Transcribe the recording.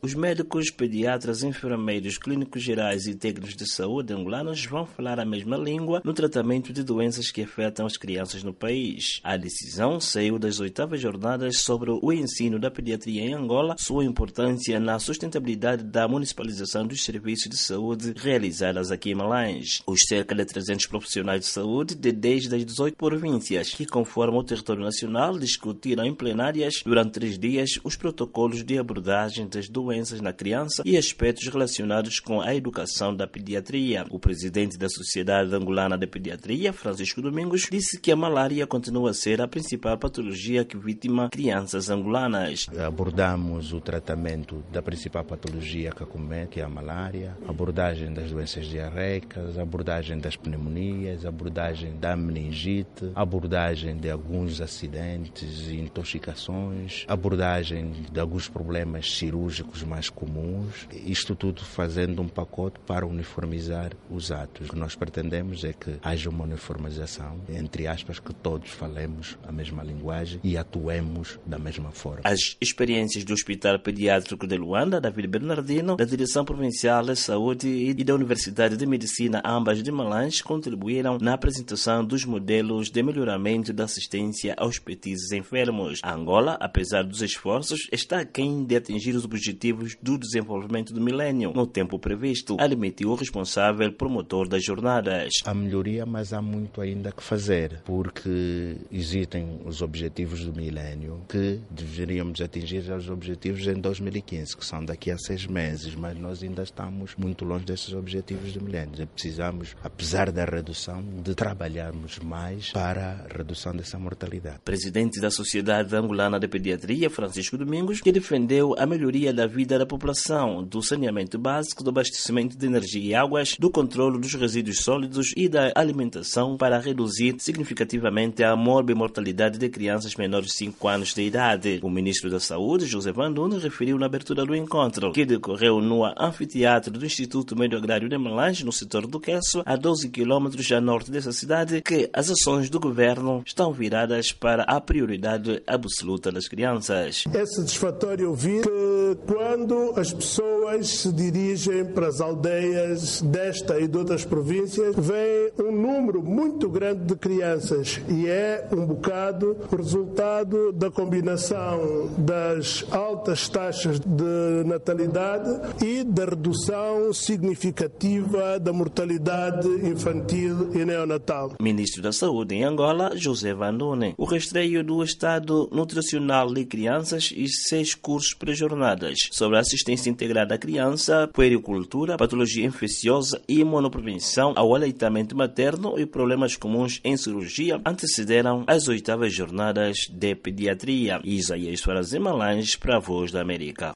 Os médicos, pediatras, enfermeiros, clínicos gerais e técnicos de saúde angolanos vão falar a mesma língua no tratamento de doenças que afetam as crianças no país. A decisão saiu das 8ª jornadas sobre o ensino da pediatria em Angola, sua importância na sustentabilidade da municipalização dos serviços de saúde realizadas aqui em Malange. Os cerca de 300 profissionais de saúde de 10 das 18 províncias que conformam o território nacional discutiram em plenárias durante 3 dias os protocolos de abordagem das doenças na criança e aspectos relacionados com a educação da pediatria. O presidente da Sociedade Angolana de Pediatria, Francisco Domingos, disse que a malária continua a ser a principal patologia que vitima crianças angolanas. Abordamos o tratamento da principal patologia que acomete, que é a malária, abordagem das doenças diarreicas, abordagem das pneumonias, abordagem da meningite, abordagem de alguns acidentes e intoxicações, abordagem de alguns problemas cirúrgicos mais comuns. Isto tudo fazendo um pacote para uniformizar os atos. O que nós pretendemos é que haja uma uniformização, entre aspas, que todos falemos a mesma linguagem e atuemos da mesma forma. As experiências do Hospital Pediátrico de Luanda, David Bernardino, da Direção Provincial de Saúde e da Universidade de Medicina, ambas de Malange, contribuíram na apresentação dos modelos de melhoramento da assistência aos petizes enfermos. A Angola, apesar dos esforços, está aquém de atingir os objetivos do desenvolvimento do milénio no tempo previsto, admitiu o responsável promotor das jornadas. Há melhoria, mas há muito ainda que fazer, porque existem os objetivos do milénio que deveríamos atingir os objetivos em 2015, que são daqui a 6 meses, mas nós ainda estamos muito longe desses objetivos do milénio. Precisamos, apesar da redução, de trabalharmos mais para a redução dessa mortalidade. Presidente da Sociedade Angolana de Pediatria, Francisco Domingos, que defendeu a melhoria da vida da população, do saneamento básico, do abastecimento de energia e águas, do controle dos resíduos sólidos e da alimentação para reduzir significativamente a morbimortalidade de crianças menores de 5 anos de idade. O ministro da Saúde, José Van Nunes, referiu na abertura do encontro, que decorreu no anfiteatro do Instituto Médio Agrário de Malange, no setor do Queço, a 12 quilômetros a norte dessa cidade, que as ações do governo estão viradas para a prioridade absoluta das crianças. É satisfatório ouvir que quando as pessoas se dirigem para as aldeias desta e de outras províncias, vem um número muito grande de crianças e é um bocado o resultado da combinação das altas taxas de natalidade e da redução significativa da mortalidade infantil e neonatal. Ministro da Saúde em Angola, José Van Nunes. O rastreio do estado nutricional de crianças e 6 cursos pré-jornadas sobre assistência integrada à criança, puericultura, patologia infecciosa e imunoprevenção ao aleitamento materno e problemas comuns em cirurgia antecederam as 8ª jornadas de pediatria. Isaías Farazema Malange para a Voz da América.